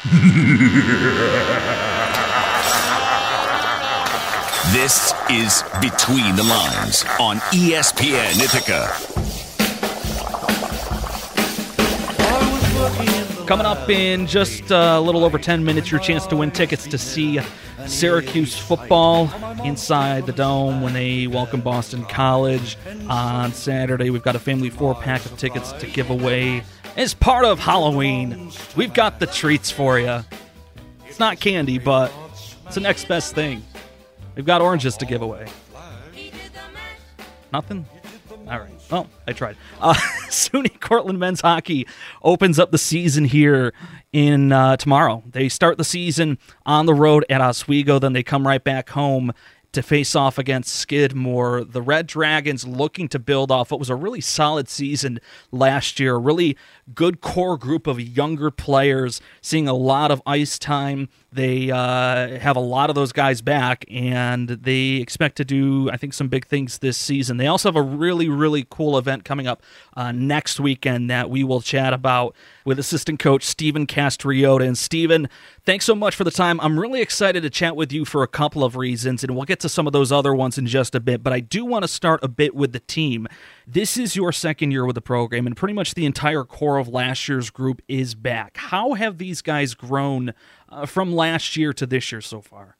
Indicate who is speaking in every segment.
Speaker 1: This is Between the Lines on ESPN Ithaca.
Speaker 2: Coming up in just a little over 10 minutes, your chance to win tickets to see Syracuse football inside the Dome when they welcome Boston College on Saturday. We've got a family 4-pack of tickets to give away. As part of Halloween, we've got the treats for you. It's not candy, but it's the next best thing. We've got oranges to give away. Nothing? All right. Well, I tried. SUNY Cortland men's hockey opens up the season here in tomorrow. They start the season on the road at Oswego, then they come right back home to face off against Skidmore. The Red Dragons looking to build off what was a really solid season last year. A really good core group of younger players, seeing a lot of ice time. They have a lot of those guys back, and they expect to do, I think, some big things this season. They also have a really, really cool event coming up next weekend that we will chat about with assistant coach Stephen Castriota. And Stephen, thanks so much for the time. I'm really excited to chat with you for a couple of reasons, and we'll get to some of those other ones in just a bit. But I do want to start a bit with the team. This is your second year with the program, and pretty much the entire core of last year's group is back. How have these guys grown from last year to this year so far?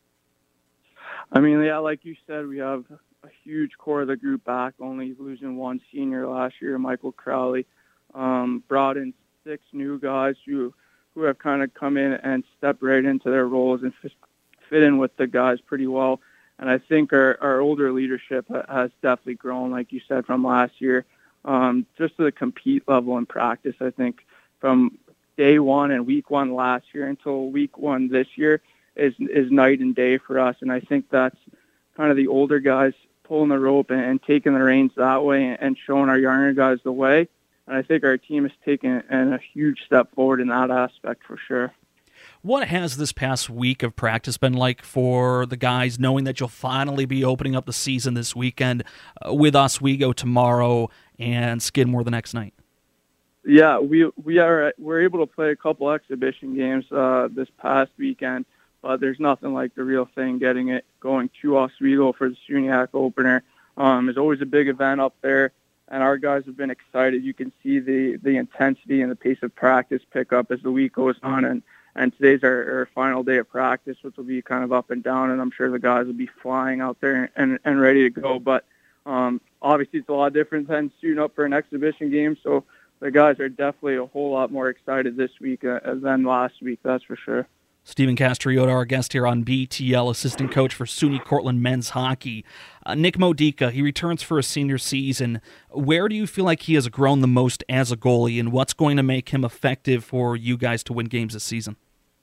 Speaker 3: I mean, yeah, like you said, we have a huge core of the group back, only losing one senior last year, Michael Crowley. Brought in 6 new guys who have kind of come in and stepped right into their roles and fit in with the guys pretty well. And I think our older leadership has definitely grown, like you said, from last year. Just to the compete level in practice, I think from day one and week one last year until week one this year is night and day for us. And I think that's kind of the older guys pulling the rope and taking the reins that way and showing our younger guys the way. And I think our team has taken a huge step forward in that aspect for sure.
Speaker 2: What has this past week of practice been like for the guys, knowing that you'll finally be opening up the season this weekend with Oswego tomorrow and Skidmore the next night?
Speaker 3: Yeah, we're able to play a couple exhibition games this past weekend, but there's nothing like the real thing. Getting it going to Oswego for the SUNYAC opener is always a big event up there, and our guys have been excited. You can see the intensity and the pace of practice pick up as the week goes on, and today's our final day of practice, which will be kind of up and down, and I'm sure the guys will be flying out there and ready to go. But obviously it's a lot different than suiting up for an exhibition game, so the guys are definitely a whole lot more excited this week than last week, that's for sure.
Speaker 2: Stephen Castriota, our guest here on BTL, assistant coach for SUNY Cortland men's hockey. Nick Modica, he returns for a senior season. Where do you feel like he has grown the most as a goalie, and what's going to make him effective for you guys to win games this season?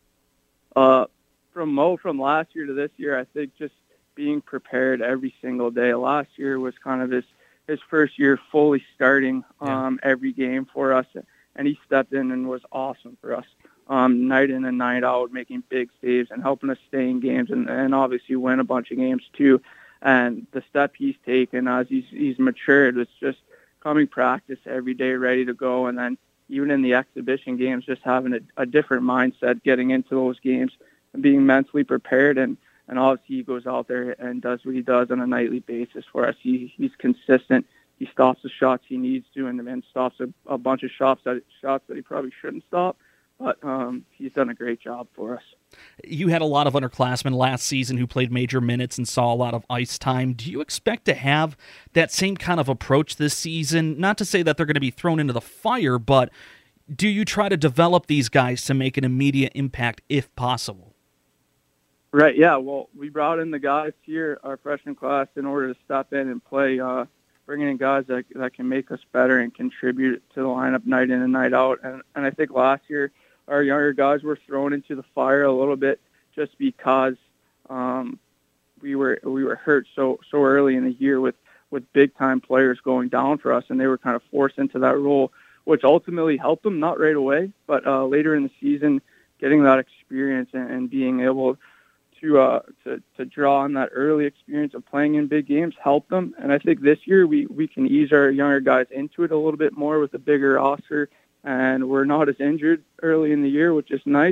Speaker 3: From last year to this year, I think just being prepared every single day. Last year was kind of his first year fully starting every game for us, and he stepped in and was awesome for us, night in and night out, making big saves and helping us stay in games and obviously win a bunch of games too. And the step he's taken as he's matured, it's just coming practice every day ready to go, and then even in the exhibition games, just having a different mindset getting into those games and being mentally prepared. And obviously he goes out there and does what he does on a nightly basis for us. He's consistent. He stops the shots he needs to and stops a bunch of shots that he probably shouldn't stop. But he's done a great job for us.
Speaker 2: You had a lot of underclassmen last season who played major minutes and saw a lot of ice time. Do you expect to have that same kind of approach this season? Not to say that they're going to be thrown into the fire, but do you try to develop these guys to make an immediate impact if possible?
Speaker 3: Right, yeah. Well, we brought in the guys here, our freshman class, in order to step in and play, bringing in guys that can make us better and contribute to the lineup night in and night out. And I think last year our younger guys were thrown into the fire a little bit just because we were hurt so early in the year with big time players going down for us, and they were kind of forced into that role, which ultimately helped them, not right away, but later in the season, getting that experience and being able to draw on that early experience of playing in big games helped them. And I think this year we can ease our younger guys into it a little bit more with a bigger roster, and we're not as injured early in the year, which is nice.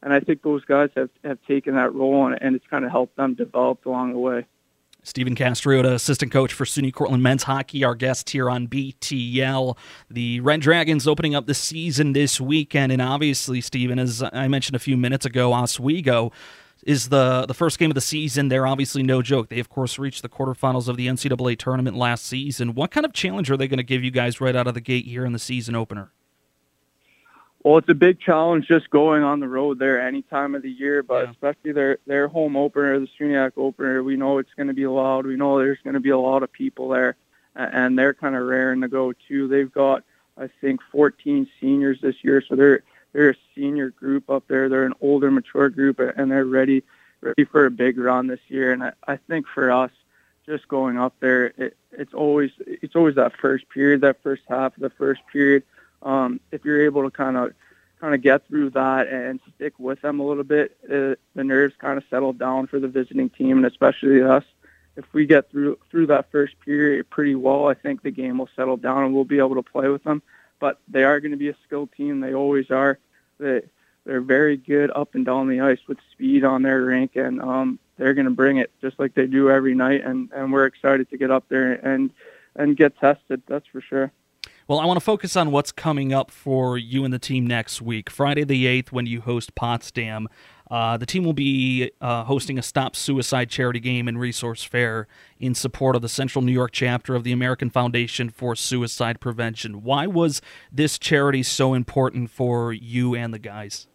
Speaker 3: I think those guys have taken that role, and it's kind of helped them develop along the way.
Speaker 2: Stephen Castriota, assistant coach for SUNY Cortland men's hockey, our guest here on BTL. The Red Dragons opening up the season this weekend, and obviously, Stephen, as I mentioned a few minutes ago, Oswego is the first game of the season. They're obviously no joke. They, of course, reached the quarterfinals of the NCAA tournament last season. What kind of challenge are they going to give you guys right out of the gate here in the season opener?
Speaker 3: Well, it's a big challenge just going on the road there any time of the year, but especially their home opener, the SUNYAC opener. We know it's going to be loud. We know there's going to be a lot of people there, and they're kind of raring to go too. They've got, I think, 14 seniors this year, so they're a senior group up there. They're an older, mature group, and they're ready for a big run this year. And I think for us, just going up there, it's always that first period, that first half of the first period. If you're able to kind of get through that and stick with them a little bit, the nerves kind of settle down for the visiting team, and especially us. If we get through that first period pretty well, I think the game will settle down and we'll be able to play with them. But they are going to be a skilled team. They always are. They're very good up and down the ice with speed on their rink, and they're going to bring it just like they do every night. And we're excited to get up there and get tested. That's for sure.
Speaker 2: Well, I want to focus on what's coming up for you and the team next week. Friday the 8th, when you host Potsdam, the team will be hosting a Stop Suicide charity game and resource fair in support of the Central New York chapter of the American Foundation for Suicide Prevention. Why was this charity so important for you and the guys?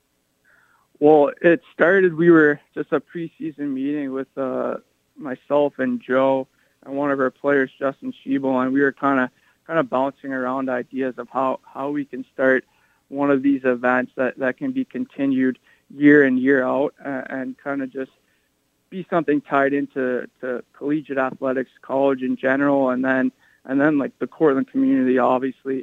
Speaker 3: Well, it started, we were just a preseason meeting with myself and Joe and one of our players, Justin Schiebel, and we were kind of bouncing around ideas of how we can start one of these events that can be continued year in, year out, and kind of just be something tied into collegiate athletics, college in general, and then like the Cortland community, obviously.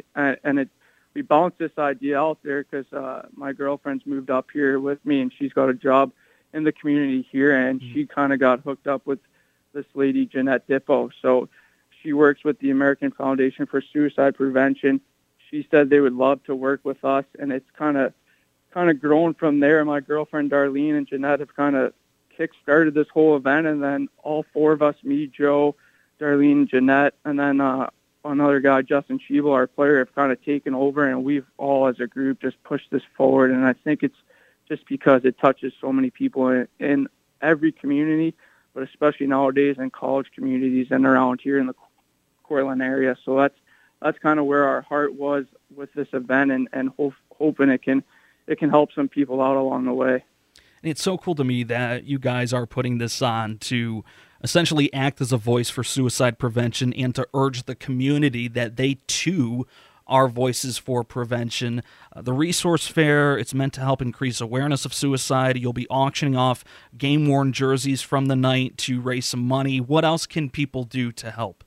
Speaker 3: We bounced this idea out there because my girlfriend's moved up here with me, and she's got a job in the community here, and she kind of got hooked up with this lady, Jeanette Dippo. So she works with the American Foundation for Suicide Prevention. She said they would love to work with us, and it's kind of grown from there. My girlfriend Darlene and Jeanette have kind of kick-started this whole event, and then all four of us, me, Joe, Darlene, Jeanette, and then another guy, Justin Schiebel, our player, have kind of taken over, and we've all as a group just pushed this forward. And I think it's just because it touches so many people in every community, but especially nowadays in college communities and around here in the Cortland area. So that's kind of where our heart was with this event, and hoping it can help some people out along the way.
Speaker 2: And it's so cool to me that you guys are putting this on to essentially act as a voice for suicide prevention and to urge the community that they too are voices for prevention. The resource fair, it's meant to help increase awareness of suicide. You'll be auctioning off game-worn jerseys from the night to raise some money. What else can people do to help?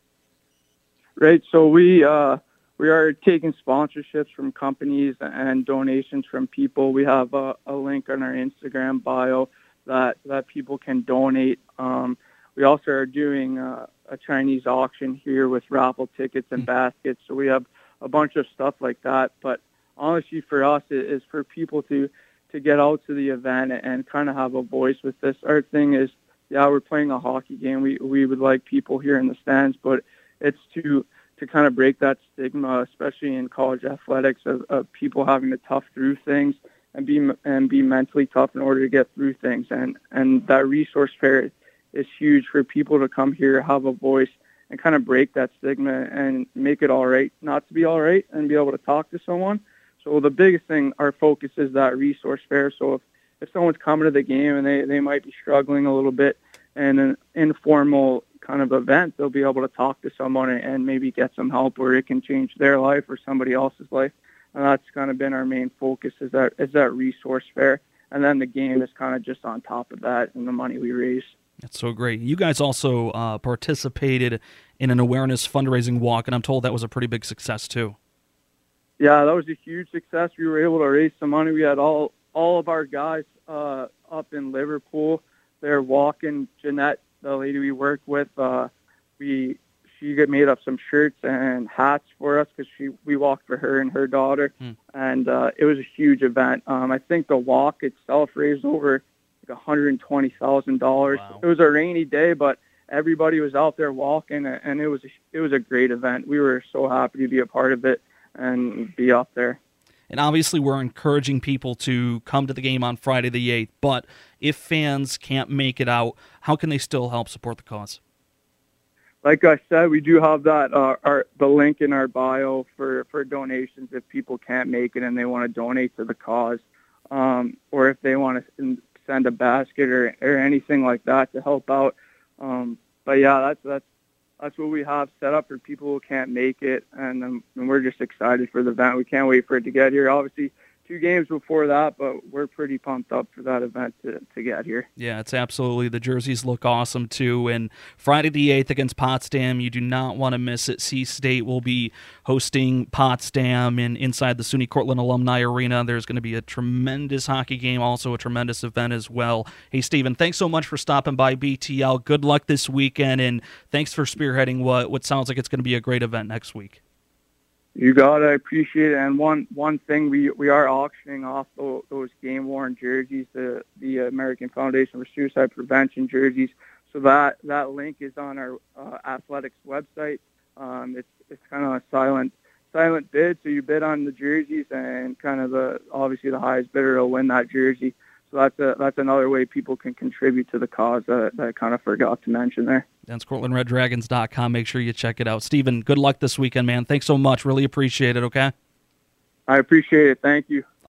Speaker 3: Right, so we are taking sponsorships from companies and donations from people. We have a link on our Instagram bio that people can donate. We also are doing a Chinese auction here with raffle tickets and baskets. So we have a bunch of stuff like that. But honestly, for us, it is for people to get out to the event and kind of have a voice with this. Our thing is, we're playing a hockey game. We would like people here in the stands, but it's to kind of break that stigma, especially in college athletics, of people having to tough through things and be mentally tough in order to get through things. And that resource fair is huge for people to come here, have a voice, and kind of break that stigma and make it all right not to be all right, and be able to talk to someone. So the biggest thing, our focus is that resource fair. So if someone's coming to the game and they might be struggling a little bit, and an informal kind of event, they'll be able to talk to someone and maybe get some help where it can change their life or somebody else's life. And that's kind of been our main focus, is that resource fair. And then the game is kind of just on top of that and the money we raise.
Speaker 2: That's so great. You guys also participated in an awareness fundraising walk, and I'm told that was a pretty big success too.
Speaker 3: Yeah, that was a huge success. We were able to raise some money. We had all of our guys up in Liverpool. They're walking. Jeanette, the lady we work with, she made up some shirts and hats for us because we walked for her and her daughter, and it was a huge event. I think the walk itself raised over like $120,000.
Speaker 2: Wow.
Speaker 3: It was a rainy day, but everybody was out there walking, and it was a great event. We were so happy to be a part of it and be up there.
Speaker 2: And obviously we're encouraging people to come to the game on Friday the 8th, but if fans can't make it out, how can they still help support the cause?
Speaker 3: Like I said, we do have that the link in our bio for donations if people can't make it and they want to donate to the cause, or if they want to send a basket or anything like that to help out. But yeah, that's what we have set up for people who can't make it, and we're just excited for the event. We can't wait for it to get here. Obviously, 2 games before that, but we're pretty pumped up for that event to get here.
Speaker 2: Yeah, it's absolutely. The jerseys look awesome, too. And Friday the 8th against Potsdam, you do not want to miss it. C-State will be hosting Potsdam inside the SUNY Cortland Alumni Arena. There's going to be a tremendous hockey game, also a tremendous event as well. Hey, Stephen, thanks so much for stopping by BTL. Good luck this weekend, and thanks for spearheading what sounds like it's going to be a great event next week.
Speaker 3: You got it. I appreciate it. And one thing, we are auctioning off those game-worn jerseys, the American Foundation for Suicide Prevention jerseys. So that link is on our athletics website. It's kind of a silent bid. So you bid on the jerseys, and kind of obviously the highest bidder will win that jersey. So that's another way people can contribute to the cause that I kind of forgot to mention there.
Speaker 2: That's CortlandRedDragons.com. Make sure you check it out. Stephen, good luck this weekend, man. Thanks so much. Really appreciate it, okay?
Speaker 3: I appreciate it. Thank you.